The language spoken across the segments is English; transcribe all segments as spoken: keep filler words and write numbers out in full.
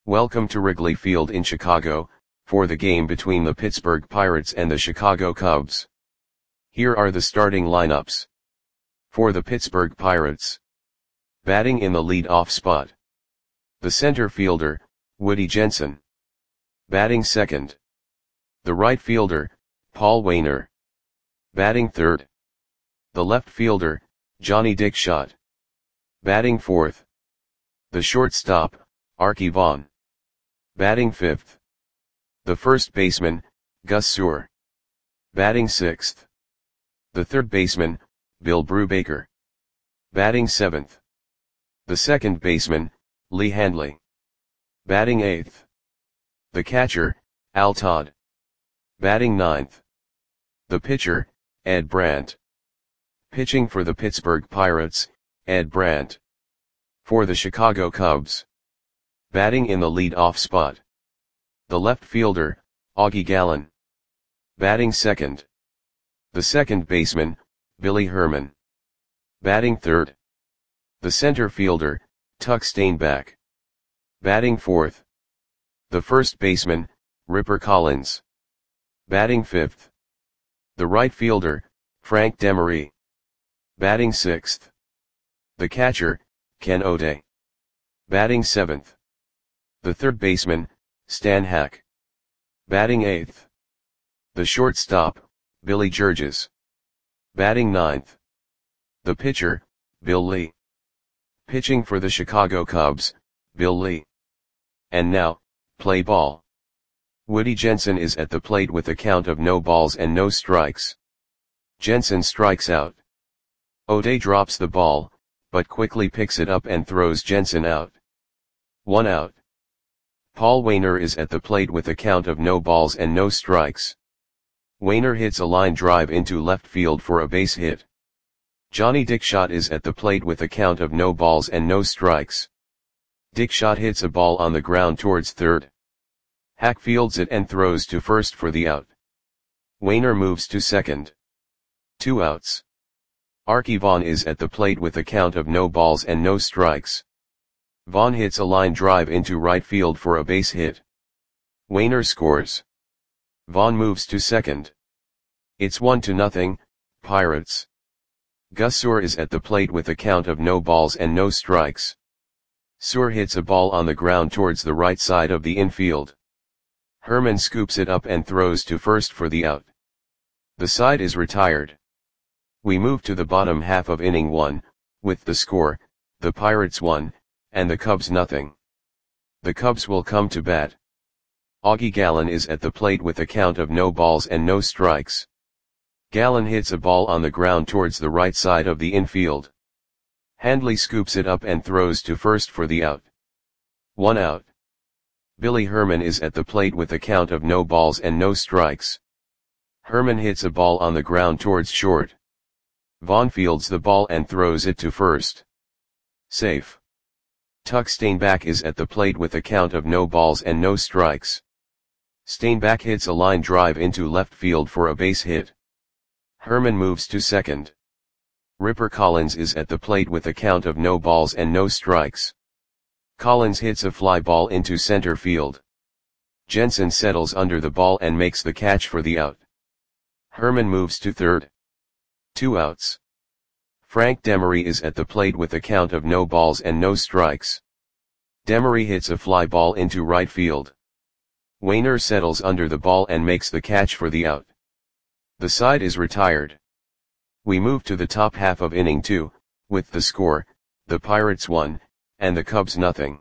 Welcome to Wrigley Field in Chicago, for the game between the Pittsburgh Pirates and the Chicago Cubs. Here are the starting lineups. For the Pittsburgh Pirates. Batting in the lead-off spot. The center fielder, Woody Jensen. Batting second. The right fielder, Paul Waner. Batting third. The left fielder, Johnny Dickshot. Batting fourth. The shortstop, Arky Vaughan. Batting fifth. The first baseman, Gus Suhr. Batting sixth. The third baseman, Bill Brubaker. Batting seventh. The second baseman, Lee Handley. Batting eighth. The catcher, Al Todd. Batting ninth. The pitcher, Ed Brandt. Pitching for the Pittsburgh Pirates, Ed Brandt. For the Chicago Cubs. Batting in the lead-off spot. The left fielder, Augie Gallen. Batting second. The second baseman, Billy Herman. Batting third. The center fielder, Tuck Steinbach. Batting fourth. The first baseman, Ripper Collins. Batting fifth. The right fielder, Frank Demery. Batting sixth. The catcher, Ken O'Day. Batting seventh. The third baseman, Stan Hack. Batting eighth. The shortstop, Billy Georges. Batting ninth. The pitcher, Bill Lee. Pitching for the Chicago Cubs, Bill Lee. And now, play ball. Woody Jensen is at the plate with a count of no balls and no strikes. Jensen strikes out. O'Day drops the ball, but quickly picks it up and throws Jensen out. One out. Paul Waner is at the plate with a count of no balls and no strikes. Waner hits a line drive into left field for a base hit. Johnny Dickshot is at the plate with a count of no balls and no strikes. Dickshot hits a ball on the ground towards third. Hack fields it and throws to first for the out. Waner moves to second. Two outs. Arky Vaughan is at the plate with a count of no balls and no strikes. Vaughan hits a line drive into right field for a base hit. Waner scores. Vaughan moves to second. It's one to nothing, Pirates. Gus Suhr is at the plate with a count of no balls and no strikes. Suhr hits a ball on the ground towards the right side of the infield. Herman scoops it up and throws to first for the out. The side is retired. We move to the bottom half of inning one, with the score, the Pirates one, and the Cubs nothing. The Cubs will come to bat. Augie Gallen is at the plate with a count of no balls and no strikes. Gallen hits a ball on the ground towards the right side of the infield. Handley scoops it up and throws to first for the out. One out. Billy Herman is at the plate with a count of no balls and no strikes. Herman hits a ball on the ground towards short. Vaughan fields the ball and throws it to first. Safe. Tuck Steinbach is at the plate with a count of no balls and no strikes. Steinbach hits a line drive into left field for a base hit. Herman moves to second. Ripper Collins is at the plate with a count of no balls and no strikes. Collins hits a fly ball into center field. Jensen settles under the ball and makes the catch for the out. Herman moves to third. Two outs. Frank Demery is at the plate with a count of no balls and no strikes. Demery hits a fly ball into right field. Waner settles under the ball and makes the catch for the out. The side is retired. We move to the top half of inning two, with the score, the Pirates one, and the Cubs nothing.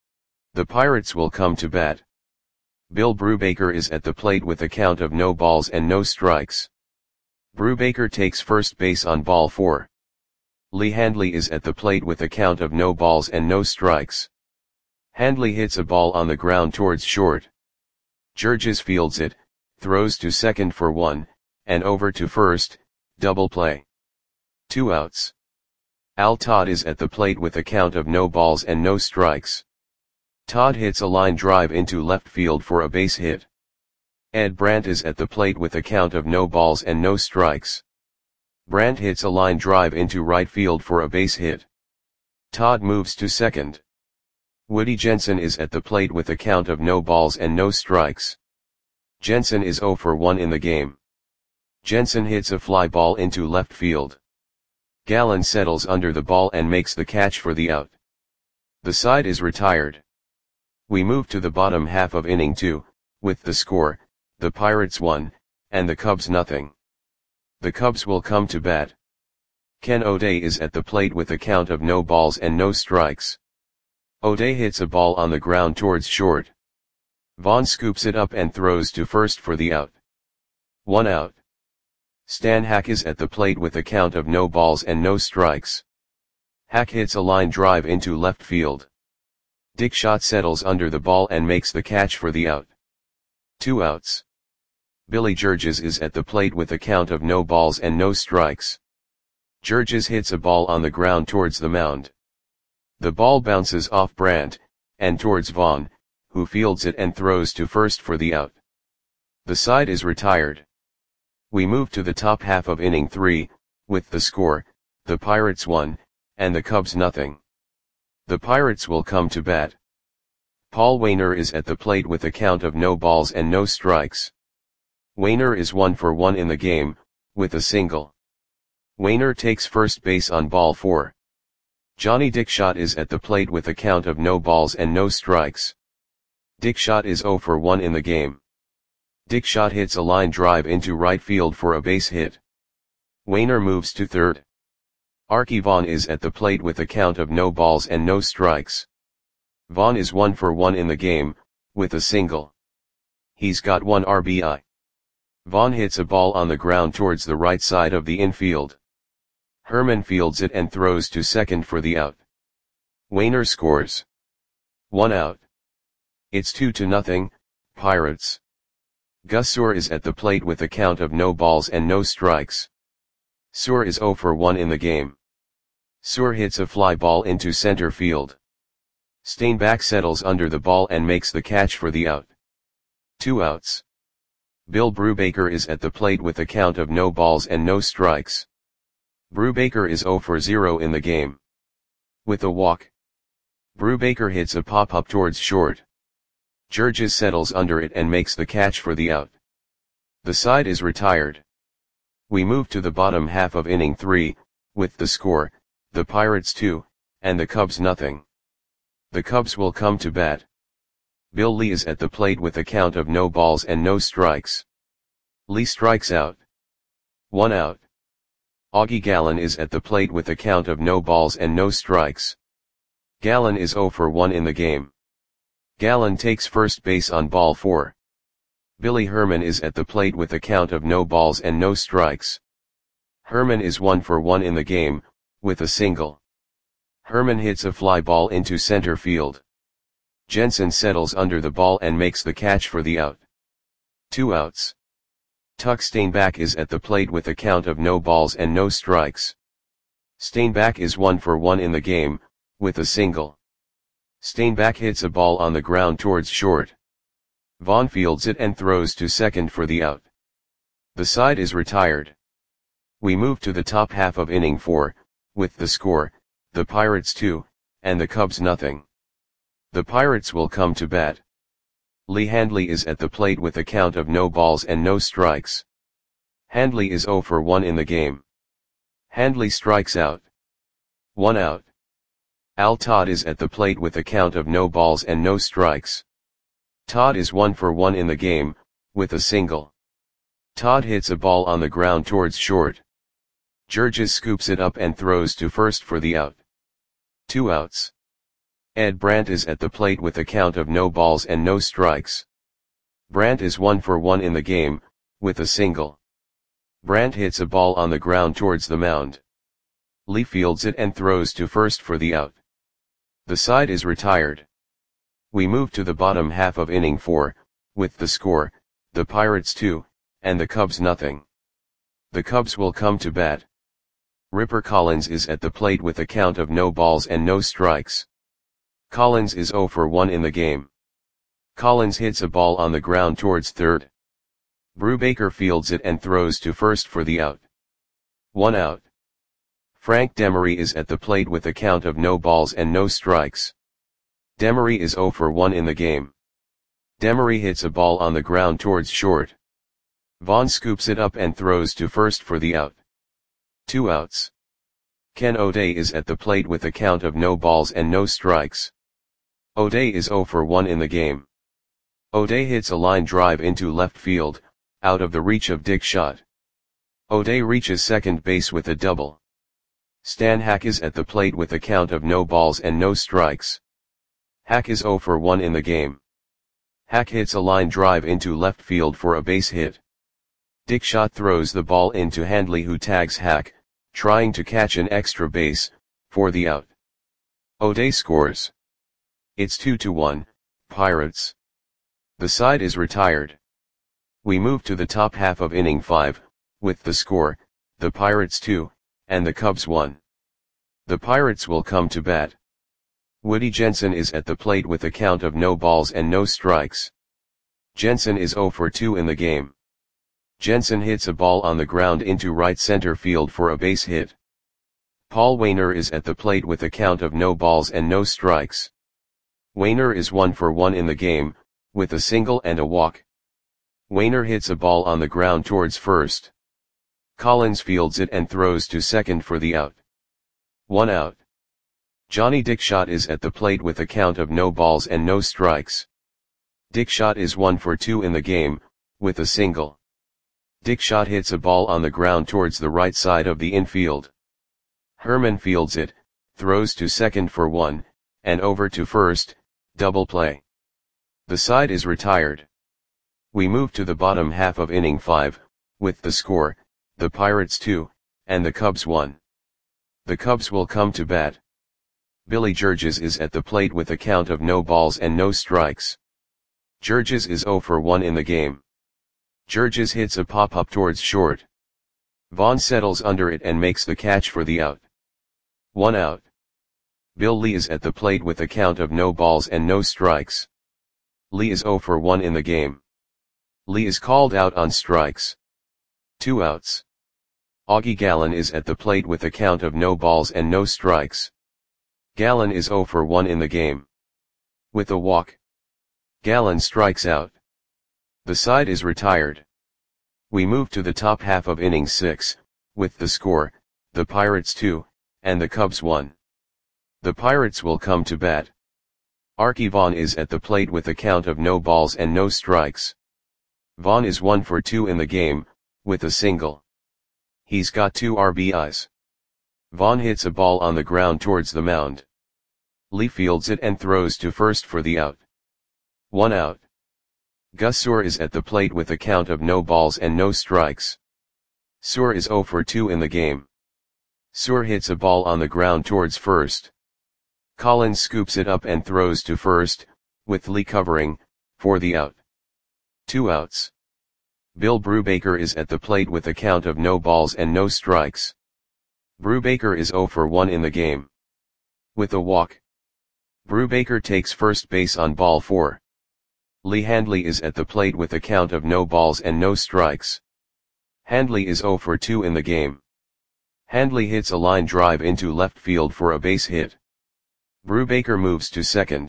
The Pirates will come to bat. Bill Brubaker is at the plate with a count of no balls and no strikes. Brubaker takes first base on ball four. Lee Handley is at the plate with a count of no balls and no strikes. Handley hits a ball on the ground towards short. Georges fields it, throws to second for one, and over to first, double play. Two outs. Al Todd is at the plate with a count of no balls and no strikes. Todd hits a line drive into left field for a base hit. Ed Brandt is at the plate with a count of no balls and no strikes. Brandt hits a line drive into right field for a base hit. Todd moves to second. Woody Jensen is at the plate with a count of no balls and no strikes. Jensen is zero for one in the game. Jensen hits a fly ball into left field. Gallen settles under the ball and makes the catch for the out. The side is retired. We move to the bottom half of inning two, with the score, the Pirates one, and the Cubs nothing. The Cubs will come to bat. Ken O'Day is at the plate with a count of no balls and no strikes. O'Day hits a ball on the ground towards short. Vaughn scoops it up and throws to first for the out. One out. Stan Hack is at the plate with a count of no balls and no strikes. Hack hits a line drive into left field. Dick Schott settles under the ball and makes the catch for the out. Two outs. Billy Georges is at the plate with a count of no balls and no strikes. Georges hits a ball on the ground towards the mound. The ball bounces off Brandt, and towards Vaughn, who fields it and throws to first for the out. The side is retired. We move to the top half of inning three, with the score, the Pirates one, and the Cubs nothing. The Pirates will come to bat. Paul Waner is at the plate with a count of no balls and no strikes. Waner is one for one in the game, with a single. Waner takes first base on ball four. Johnny Dick Schott is at the plate with a count of no balls and no strikes. Dick Schott is zero for one in the game. Dick Schott hits a line drive into right field for a base hit. Waner moves to third. Archie Vaughn is at the plate with a count of no balls and no strikes. Vaughn is one for one in the game, with a single. He's got one R B I. Vaughn hits a ball on the ground towards the right side of the infield. Herman fields it and throws to second for the out. Waner scores. One out. It's two to nothing, Pirates. Gus Suhr is at the plate with a count of no balls and no strikes. Suhr is zero for one in the game. Suhr hits a fly ball into center field. Steinbach settles under the ball and makes the catch for the out. Two outs. Bill Brubaker is at the plate with a count of no balls and no strikes. Brubaker is zero for zero in the game. With a walk. Brubaker hits a pop-up towards short. Georges settles under it and makes the catch for the out. The side is retired. We move to the bottom half of inning three, with the score, the Pirates two, and the Cubs nothing. The Cubs will come to bat. Bill Lee is at the plate with a count of no balls and no strikes. Lee strikes out. One out. Augie Gallen is at the plate with a count of no balls and no strikes. Gallen is zero for one in the game. Gallen takes first base on ball four. Billy Herman is at the plate with a count of no balls and no strikes. Herman is one for one in the game, with a single. Herman hits a fly ball into center field. Jensen settles under the ball and makes the catch for the out. Two outs. Tuck Steinbach is at the plate with a count of no balls and no strikes. Steinbach is one for one in the game, with a single. Steinbach hits a ball on the ground towards short. Vaughn fields it and throws to second for the out. The side is retired. We move to the top half of inning four, with the score, the Pirates two, and the Cubs nothing. The Pirates will come to bat. Lee Handley is at the plate with a count of no balls and no strikes. Handley is zero for one in the game. Handley strikes out. One out. Al Todd is at the plate with a count of no balls and no strikes. Todd is one for one in the game, with a single. Todd hits a ball on the ground towards short. Georges scoops it up and throws to first for the out. Two outs. Ed Brandt is at the plate with a count of no balls and no strikes. Brandt is one for one in the game, with a single. Brandt hits a ball on the ground towards the mound. Lee fields it and throws to first for the out. The side is retired. We move to the bottom half of inning four, with the score, the Pirates two, and the Cubs nothing. The Cubs will come to bat. Ripper Collins is at the plate with a count of no balls and no strikes. Collins is zero for one in the game. Collins hits a ball on the ground towards third. Brubaker fields it and throws to first for the out. One out. Frank Demery is at the plate with a count of no balls and no strikes. Demery is zero for one in the game. Demery hits a ball on the ground towards short. Vaughn scoops it up and throws to first for the out. Two outs. Ken O'Day is at the plate with a count of no balls and no strikes. O'Day is zero for one in the game. O'Day hits a line drive into left field, out of the reach of Dick Schott. O'Day reaches second base with a double. Stan Hack is at the plate with a count of no balls and no strikes. Hack is zero for one in the game. Hack hits a line drive into left field for a base hit. Dick Schott throws the ball into Handley, who tags Hack, trying to catch an extra base, for the out. O'Day scores. It's two to one, Pirates. The side is retired. We move to the top half of inning five, with the score, the Pirates two, and the Cubs one. The Pirates will come to bat. Woody Jensen is at the plate with a count of no balls and no strikes. Jensen is zero for two in the game. Jensen hits a ball on the ground into right center field for a base hit. Paul Waner is at the plate with a count of no balls and no strikes. Waner is one for one in the game, with a single and a walk. Waner hits a ball on the ground towards first. Collins fields it and throws to second for the out. One out. Johnny Dick Schott is at the plate with a count of no balls and no strikes. Dick Schott is one for two in the game, with a single. Dick Schott hits a ball on the ground towards the right side of the infield. Herman fields it, throws to second for one, and over to first, double play. The side is retired. We move to the bottom half of inning five, with the score, the Pirates two, and the Cubs one. The Cubs will come to bat. Billy Georges is at the plate with a count of no balls and no strikes. Georges is zero for one in the game. Georges hits a pop-up towards short. Vaughn settles under it and makes the catch for the out. One out. Bill Lee is at the plate with a count of no balls and no strikes. Lee is zero for one in the game. Lee is called out on strikes. Two outs. Augie Gallen is at the plate with a count of no balls and no strikes. Gallen is zero for one in the game. With a walk. Gallen strikes out. The side is retired. We move to the top half of inning six, with the score, the Pirates two, and the Cubs one. The Pirates will come to bat. Archie Vaughn is at the plate with a count of no balls and no strikes. Vaughn is one for two in the game, with a single. He's got two R B Is. Vaughn hits a ball on the ground towards the mound. Lee fields it and throws to first for the out. One out. Gus Suhr is at the plate with a count of no balls and no strikes. Suhr is zero for two in the game. Suhr hits a ball on the ground towards first. Collins scoops it up and throws to first, with Lee covering, for the out. Two outs. Bill Brubaker is at the plate with a count of no balls and no strikes. Brubaker is zero for one in the game. With a walk. Brubaker takes first base on ball four. Lee Handley is at the plate with a count of no balls and no strikes. Handley is zero for two in the game. Handley hits a line drive into left field for a base hit. Brubaker moves to second.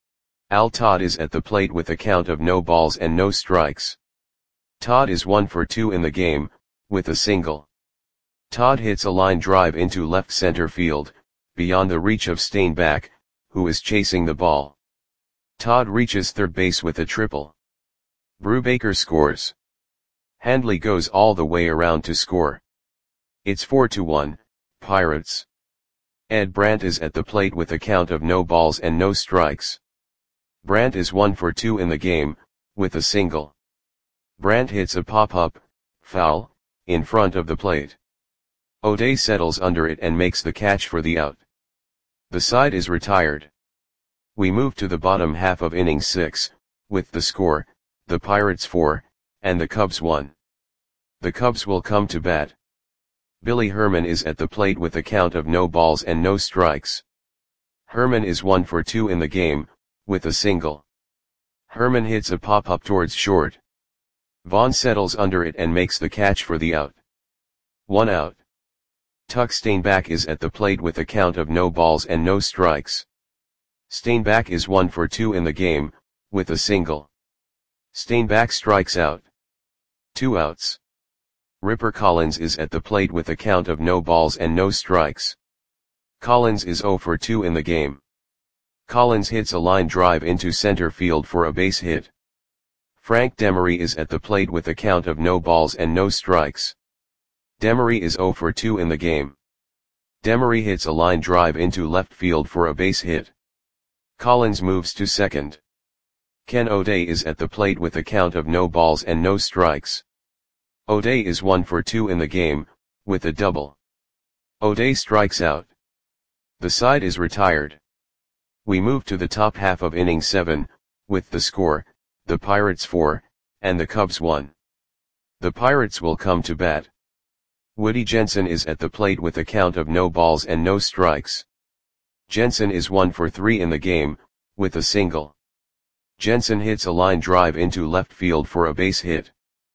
Al Todd is at the plate with a count of no balls and no strikes. Todd is one for two in the game, with a single. Todd hits a line drive into left center field, beyond the reach of Steinbach, who is chasing the ball. Todd reaches third base with a triple. Brubaker scores. Handley goes all the way around to score. It's four to one, Pirates. Ed Brandt is at the plate with a count of no balls and no strikes. Brandt is one for two in the game, with a single. Brandt hits a pop-up, foul, in front of the plate. O'Day settles under it and makes the catch for the out. The side is retired. We move to the bottom half of inning six, with the score, the Pirates four, and the Cubs one. The Cubs will come to bat. Billy Herman is at the plate with a count of no balls and no strikes. Herman is one for two in the game, with a single. Herman hits a pop-up towards short. Vaughn settles under it and makes the catch for the out. One out. Tuck Steinbach is at the plate with a count of no balls and no strikes. Steinbach is one for two in the game, with a single. Steinbach strikes out. Two outs. Ripper Collins is at the plate with a count of no balls and no strikes. Collins is zero for two in the game. Collins hits a line drive into center field for a base hit. Frank Demery is at the plate with a count of no balls and no strikes. Demery is zero for two in the game. Demery hits a line drive into left field for a base hit. Collins moves to second. Ken O'Day is at the plate with a count of no balls and no strikes. O'Day is one for two in the game, with a double. O'Day strikes out. The side is retired. We move to the top half of inning seven, with the score, the Pirates four, and the Cubs one. The Pirates will come to bat. Woody Jensen is at the plate with a count of no balls and no strikes. Jensen is one for three in the game, with a single. Jensen hits a line drive into left field for a base hit.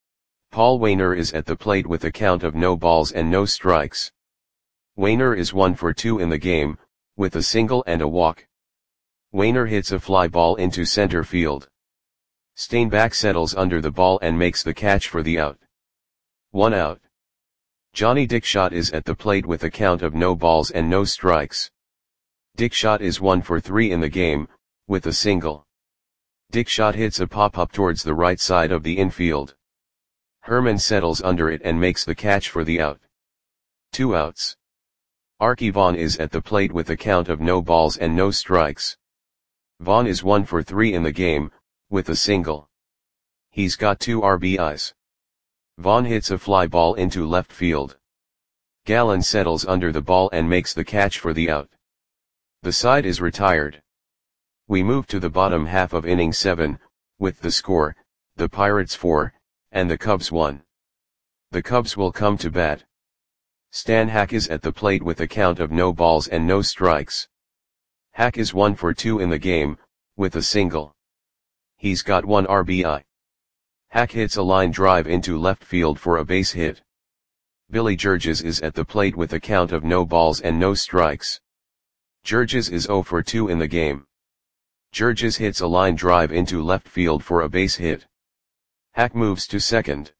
Paul Waner is at the plate with a count of no balls and no strikes. Waner is one for two in the game, with a single and a walk. Waner hits a fly ball into center field. Steinbach settles under the ball and makes the catch for the out. One out. Johnny Dickshot is at the plate with a count of no balls and no strikes. Dickshot is one for three in the game, with a single. Dickshot hits a pop-up towards the right side of the infield. Herman settles under it and makes the catch for the out. Two outs. Arky Vaughan is at the plate with a count of no balls and no strikes. Vaughan is one for three in the game, with a single. He's got two R B Is. Vaughan hits a fly ball into left field. Gallen settles under the ball and makes the catch for the out. The side is retired. We move to the bottom half of inning seven, with the score, the Pirates four, and the Cubs one. The Cubs will come to bat. Stan Hack is at the plate with a count of no balls and no strikes. Hack is one for two in the game, with a single. He's got one R B I. Hack hits a line drive into left field for a base hit. Billy Georges is at the plate with a count of no balls and no strikes. Georges is zero for two in the game. Georges hits a line drive into left field for a base hit. Hack moves to second.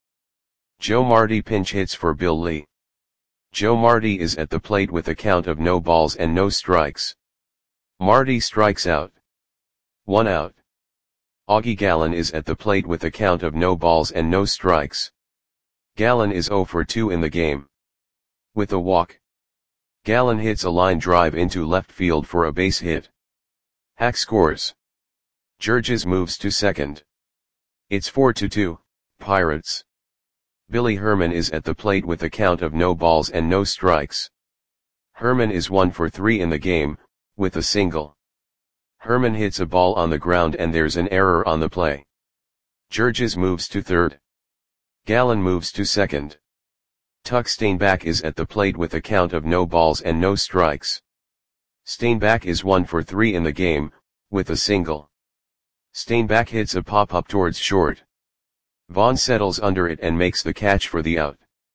Joe Marty pinch hits for Bill Lee. Joe Marty is at the plate with a count of no balls and no strikes. Marty strikes out. One out. Augie Gallen is at the plate with a count of no balls and no strikes. Gallen is zero for two in the game. With a walk. Gallen hits a line drive into left field for a base hit. Hack scores. Georges moves to second. It's four to two, Pirates. Billy Herman is at the plate with a count of no balls and no strikes. Herman is one for three in the game, with a single. Herman hits a ball on the ground and there's an error on the play. Georges moves to third. Gallen moves to second. Tuck Steinbach is at the plate with a count of no balls and no strikes. Steinbach is one for three in the game, with a single. Steinbach hits a pop-up towards short. Vaughan settles under it and makes the catch for the out.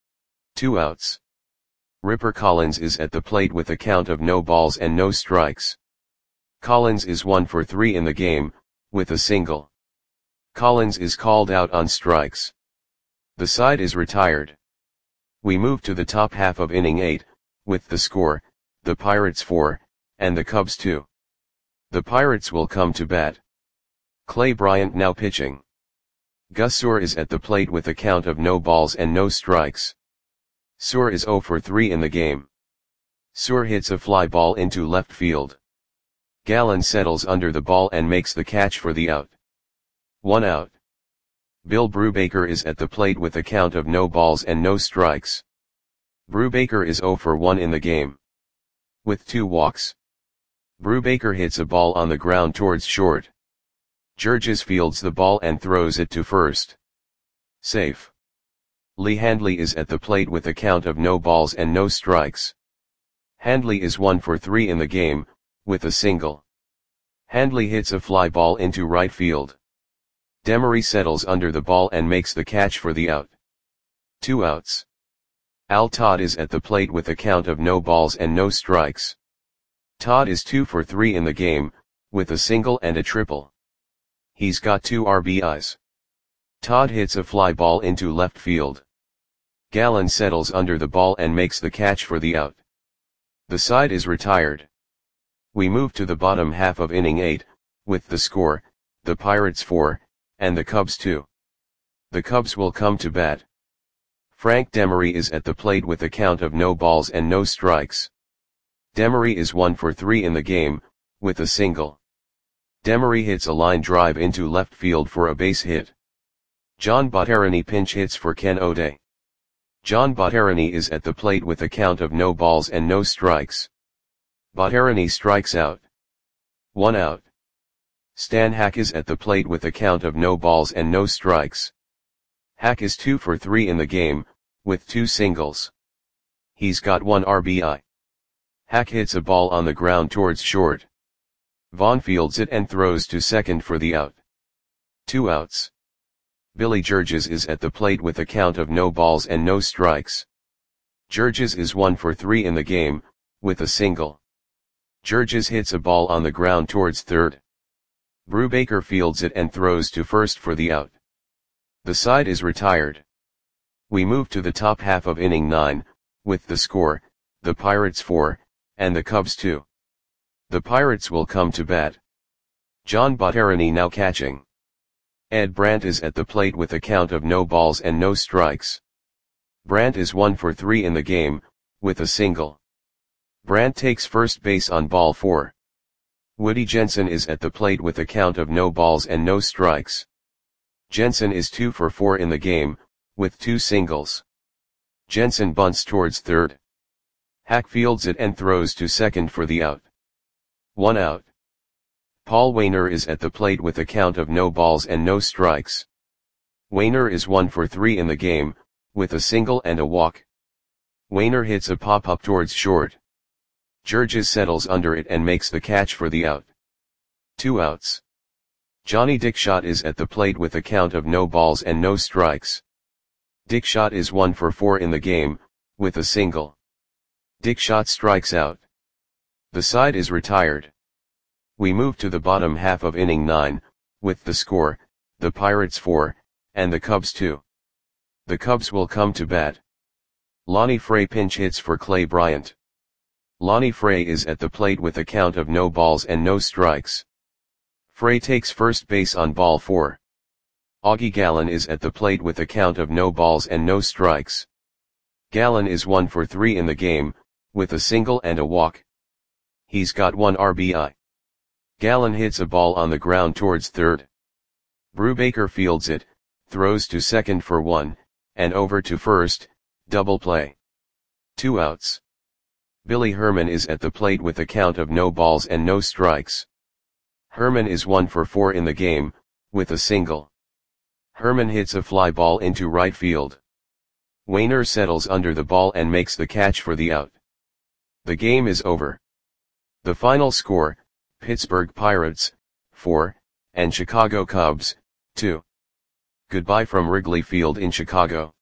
Two outs. Ripper Collins is at the plate with a count of no balls and no strikes. Collins is one for three in the game, with a single. Collins is called out on strikes. The side is retired. We move to the top half of inning eight, with the score, the Pirates four, and the Cubs two. The Pirates will come to bat. Clay Bryant now pitching. Gus Suhr is at the plate with a count of no balls and no strikes. Suhr is zero for three in the game. Suhr hits a fly ball into left field. Gallen settles under the ball and makes the catch for the out. One out. Bill Brubaker is at the plate with a count of no balls and no strikes. Brubaker is zero for one in the game. With two walks. Brubaker hits a ball on the ground towards short. Georges fields the ball and throws it to first. Safe. Lee Handley is at the plate with a count of no balls and no strikes. Handley is one for three in the game, with a single. Handley hits a fly ball into right field. Demery settles under the ball and makes the catch for the out. Two outs. Al Todd is at the plate with a count of no balls and no strikes. Todd is two for three in the game, with a single and a triple. He's got two R B Is. Todd hits a fly ball into left field. Gallen settles under the ball and makes the catch for the out. The side is retired. We move to the bottom half of inning eight, with the score, the Pirates four, and the Cubs two. The Cubs will come to bat. Frank Demery is at the plate with a count of no balls and no strikes. Demery is one for three in the game, with a single. Demery hits a line drive into left field for a base hit. John Botterani pinch hits for Ken O'Day. John Botterani is at the plate with a count of no balls and no strikes. Botterani strikes out. One out. Stan Hack is at the plate with a count of no balls and no strikes. Hack is two for three in the game, with two singles. He's got one R B I. Hack hits a ball on the ground towards short. Vaughn fields it and throws to second for the out. Two outs. Billy Georges is at the plate with a count of no balls and no strikes. Georges is one for three in the game, with a single. Georges hits a ball on the ground towards third. Brubaker fields it and throws to first for the out. The side is retired. We move to the top half of inning nine, with the score, the Pirates four, and the Cubs two. The Pirates will come to bat. John Botterani now catching. Ed Brandt is at the plate with a count of no balls and no strikes. Brandt is one for three in the game, with a single. Brandt takes first base on ball four. Woody Jensen is at the plate with a count of no balls and no strikes. Jensen is two for four in the game, with two singles. Jensen bunts towards third. Hack fields it and throws to second for the out. One out. Paul Wainer is at the plate with a count of no balls and no strikes. Wainer is one for three in the game, with a single and a walk. Wainer hits a pop-up towards short. Georges settles under it and makes the catch for the out. Two outs. Johnny Dickshot is at the plate with a count of no balls and no strikes. Dickshot is one for four in the game, with a single. Dickshot strikes out. The side is retired. We move to the bottom half of inning nine, with the score, the Pirates four, and the Cubs two. The Cubs will come to bat. Lonnie Frey pinch hits for Clay Bryant. Lonnie Frey is at the plate with a count of no balls and no strikes. Frey takes first base on ball four. Augie Gallen is at the plate with a count of no balls and no strikes. Gallen is one for three in the game, with a single and a walk. He's got one R B I. Gallen hits a ball on the ground towards third. Brubaker fields it, throws to second for one, and over to first, double play. Two outs. Billy Herman is at the plate with a count of no balls and no strikes. Herman is one for four in the game, with a single. Herman hits a fly ball into right field. Wainer settles under the ball and makes the catch for the out. The game is over. The final score, Pittsburgh Pirates, four, and Chicago Cubs, two. Goodbye from Wrigley Field in Chicago.